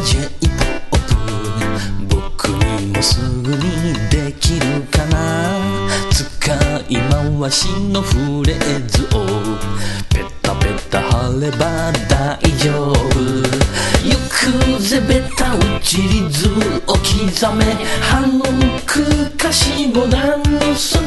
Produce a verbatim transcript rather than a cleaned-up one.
ジェイポップ、僕にもすぐにできるかな。使い回しのフレーズをペタペタ貼れば大丈夫。よくぜベタ打ちリズムを刻め、歯の抜く歌詞も何のその